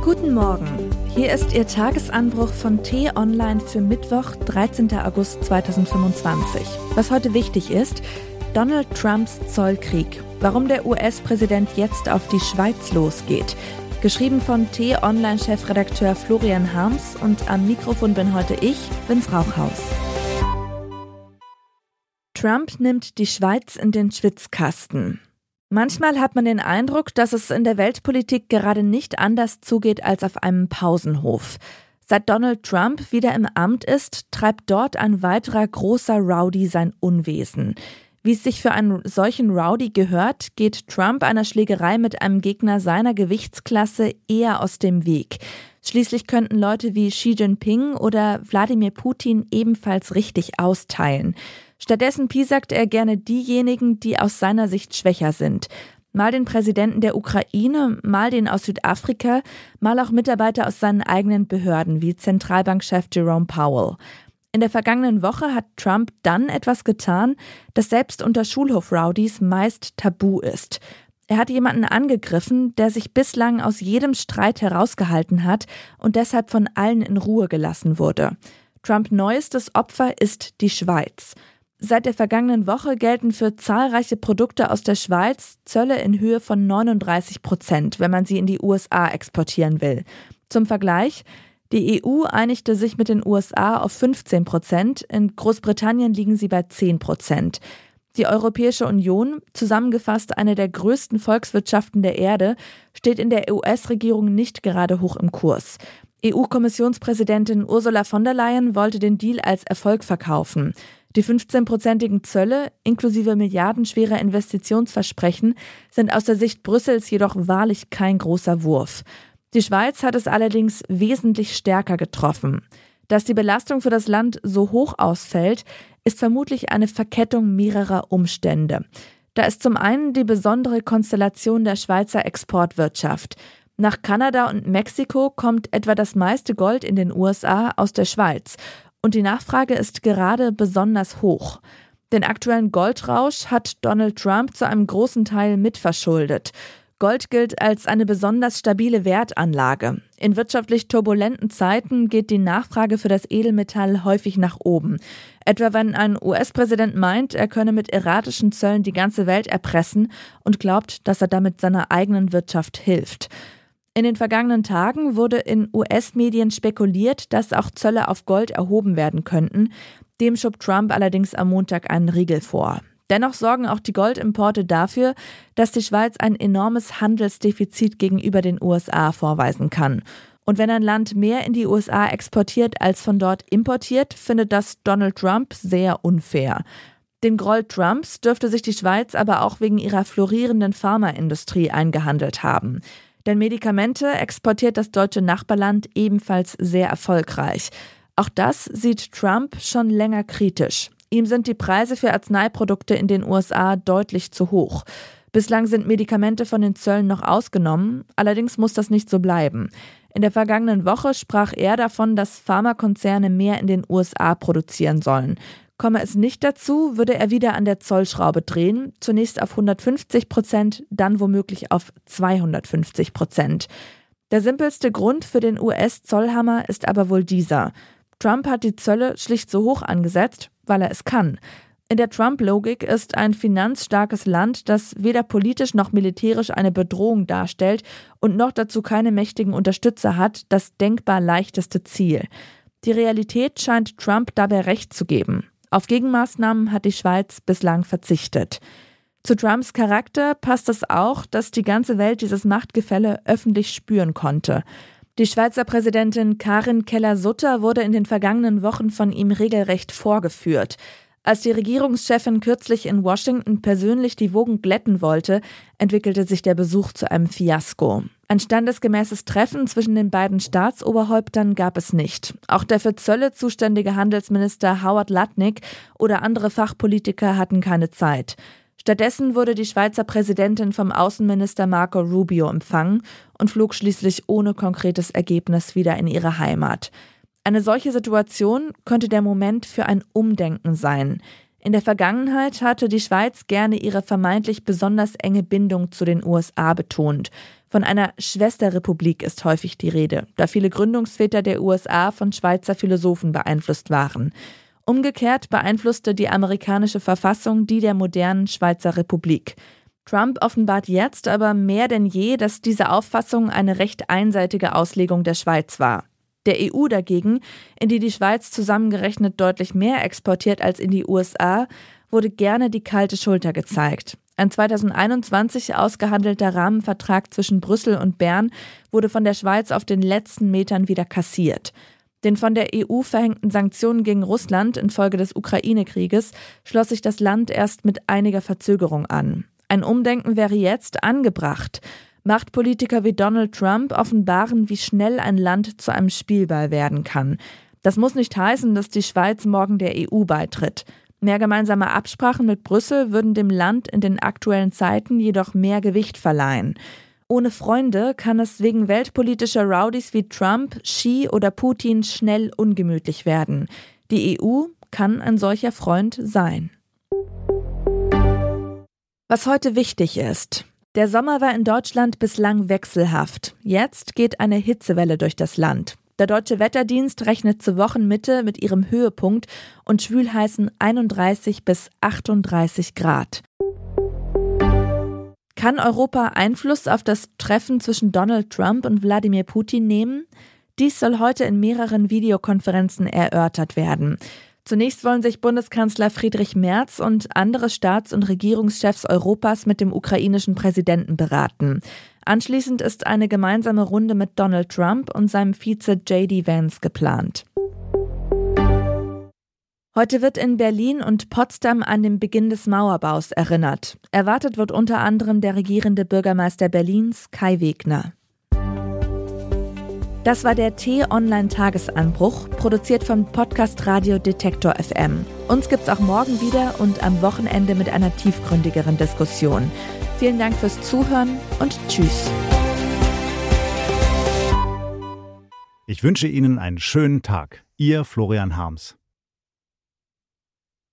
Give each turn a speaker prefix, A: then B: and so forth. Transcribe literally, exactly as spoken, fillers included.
A: Guten Morgen, hier ist Ihr Tagesanbruch von T-Online für Mittwoch, dreizehnten August zweitausendfünfundzwanzig. Was heute wichtig ist: Donald Trumps Zollkrieg, warum der U S-Präsident jetzt auf die Schweiz losgeht. Geschrieben von T-Online-Chefredakteur Florian Harms, und am Mikrofon bin heute ich, Vince Rauchhaus. Trump nimmt die Schweiz in den Schwitzkasten. Manchmal hat man den Eindruck, dass es in der Weltpolitik gerade nicht anders zugeht als auf einem Pausenhof. Seit Donald Trump wieder im Amt ist, treibt dort ein weiterer großer Rowdy sein Unwesen. Wie es sich für einen solchen Rowdy gehört, geht Trump einer Schlägerei mit einem Gegner seiner Gewichtsklasse eher aus dem Weg. Schließlich könnten Leute wie Xi Jinping oder Wladimir Putin ebenfalls richtig austeilen. Stattdessen piesackt er gerne diejenigen, die aus seiner Sicht schwächer sind. Mal den Präsidenten der Ukraine, mal den aus Südafrika, mal auch Mitarbeiter aus seinen eigenen Behörden wie Zentralbankchef Jerome Powell. In der vergangenen Woche hat Trump dann etwas getan, das selbst unter Schulhof-Rowdies meist tabu ist. Er hat jemanden angegriffen, der sich bislang aus jedem Streit herausgehalten hat und deshalb von allen in Ruhe gelassen wurde. Trumps neuestes Opfer ist die Schweiz. Seit der vergangenen Woche gelten für zahlreiche Produkte aus der Schweiz Zölle in Höhe von neununddreißig Prozent, wenn man sie in die U S A exportieren will. Zum Vergleich: Die E U einigte sich mit den U S A auf fünfzehn Prozent, in Großbritannien liegen sie bei zehn Prozent. Die Europäische Union, zusammengefasst eine der größten Volkswirtschaften der Erde, steht in der U S-Regierung nicht gerade hoch im Kurs. E U-Kommissionspräsidentin Ursula von der Leyen wollte den Deal als Erfolg verkaufen. Die fünfzehnprozentigen Zölle inklusive milliardenschwerer Investitionsversprechen sind aus der Sicht Brüssels jedoch wahrlich kein großer Wurf. Die Schweiz hat es allerdings wesentlich stärker getroffen. Dass die Belastung für das Land so hoch ausfällt, ist vermutlich eine Verkettung mehrerer Umstände. Da ist zum einen die besondere Konstellation der Schweizer Exportwirtschaft. Nach Kanada und Mexiko kommt etwa das meiste Gold in den U S A aus der Schweiz. Und die Nachfrage ist gerade besonders hoch. Den aktuellen Goldrausch hat Donald Trump zu einem großen Teil mitverschuldet. Gold gilt als eine besonders stabile Wertanlage. In wirtschaftlich turbulenten Zeiten geht die Nachfrage für das Edelmetall häufig nach oben. Etwa wenn ein U S-Präsident meint, er könne mit erratischen Zöllen die ganze Welt erpressen und glaubt, dass er damit seiner eigenen Wirtschaft hilft. In den vergangenen Tagen wurde in U S-Medien spekuliert, dass auch Zölle auf Gold erhoben werden könnten. Dem schob Trump allerdings am Montag einen Riegel vor. Dennoch sorgen auch die Goldimporte dafür, dass die Schweiz ein enormes Handelsdefizit gegenüber den U S A vorweisen kann. Und wenn ein Land mehr in die U S A exportiert als von dort importiert, findet das Donald Trump sehr unfair. Den Groll Trumps dürfte sich die Schweiz aber auch wegen ihrer florierenden Pharmaindustrie eingehandelt haben. Denn Medikamente exportiert das deutsche Nachbarland ebenfalls sehr erfolgreich. Auch das sieht Trump schon länger kritisch. Ihm sind die Preise für Arzneiprodukte in den U S A deutlich zu hoch. Bislang sind Medikamente von den Zöllen noch ausgenommen, allerdings muss das nicht so bleiben. In der vergangenen Woche sprach er davon, dass Pharmakonzerne mehr in den U S A produzieren sollen. Komme es nicht dazu, würde er wieder an der Zollschraube drehen, zunächst auf hundertfünfzig Prozent, dann womöglich auf zweihundertfünfzig Prozent. Der simpelste Grund für den U S-Zollhammer ist aber wohl dieser: Trump hat die Zölle schlicht so hoch angesetzt, weil er es kann. In der Trump-Logik ist ein finanzstarkes Land, das weder politisch noch militärisch eine Bedrohung darstellt und noch dazu keine mächtigen Unterstützer hat, das denkbar leichteste Ziel. Die Realität scheint Trump dabei recht zu geben. Auf Gegenmaßnahmen hat die Schweiz bislang verzichtet. Zu Trumps Charakter passt es auch, dass die ganze Welt dieses Machtgefälle öffentlich spüren konnte. Die Schweizer Präsidentin Karin Keller-Sutter wurde in den vergangenen Wochen von ihm regelrecht vorgeführt. Als die Regierungschefin kürzlich in Washington persönlich die Wogen glätten wollte, entwickelte sich der Besuch zu einem Fiasko. Ein standesgemäßes Treffen zwischen den beiden Staatsoberhäuptern gab es nicht. Auch der für Zölle zuständige Handelsminister Howard Lutnick oder andere Fachpolitiker hatten keine Zeit. Stattdessen wurde die Schweizer Präsidentin vom Außenminister Marco Rubio empfangen und flog schließlich ohne konkretes Ergebnis wieder in ihre Heimat. Eine solche Situation könnte der Moment für ein Umdenken sein. In der Vergangenheit hatte die Schweiz gerne ihre vermeintlich besonders enge Bindung zu den U S A betont. Von einer Schwesterrepublik ist häufig die Rede, da viele Gründungsväter der U S A von Schweizer Philosophen beeinflusst waren. Umgekehrt beeinflusste die amerikanische Verfassung die der modernen Schweizer Republik. Trump offenbart jetzt aber mehr denn je, dass diese Auffassung eine recht einseitige Auslegung der Schweiz war. Der E U dagegen, in die die Schweiz zusammengerechnet deutlich mehr exportiert als in die U S A, wurde gerne die kalte Schulter gezeigt. Ein zweitausendeinundzwanzig ausgehandelter Rahmenvertrag zwischen Brüssel und Bern wurde von der Schweiz auf den letzten Metern wieder kassiert. Den von der E U verhängten Sanktionen gegen Russland infolge des Ukraine-Krieges schloss sich das Land erst mit einiger Verzögerung an. Ein Umdenken wäre jetzt angebracht. Machtpolitiker wie Donald Trump offenbaren, wie schnell ein Land zu einem Spielball werden kann. Das muss nicht heißen, dass die Schweiz morgen der E U beitritt. Mehr gemeinsame Absprachen mit Brüssel würden dem Land in den aktuellen Zeiten jedoch mehr Gewicht verleihen. Ohne Freunde kann es wegen weltpolitischer Rowdies wie Trump, Xi oder Putin schnell ungemütlich werden. Die E U kann ein solcher Freund sein. Was heute wichtig ist. Der Sommer war in Deutschland bislang wechselhaft. Jetzt geht eine Hitzewelle durch das Land. Der Deutsche Wetterdienst rechnet zur Wochenmitte mit ihrem Höhepunkt und schwülheißen einunddreißig bis achtunddreißig Grad. Kann Europa Einfluss auf das Treffen zwischen Donald Trump und Wladimir Putin nehmen? Dies soll heute in mehreren Videokonferenzen erörtert werden. Zunächst wollen sich Bundeskanzler Friedrich Merz und andere Staats- und Regierungschefs Europas mit dem ukrainischen Präsidenten beraten. Anschließend ist eine gemeinsame Runde mit Donald Trump und seinem Vize J D Vance geplant. Heute wird in Berlin und Potsdam an den Beginn des Mauerbaus erinnert. Erwartet wird unter anderem der regierende Bürgermeister Berlins, Kai Wegner. Das war der T-Online-Tagesanbruch, produziert vom Podcast Radio Detektor F M. Uns gibt's auch morgen wieder und am Wochenende mit einer tiefgründigeren Diskussion. Vielen Dank fürs Zuhören und Tschüss.
B: Ich wünsche Ihnen einen schönen Tag. Ihr Florian Harms.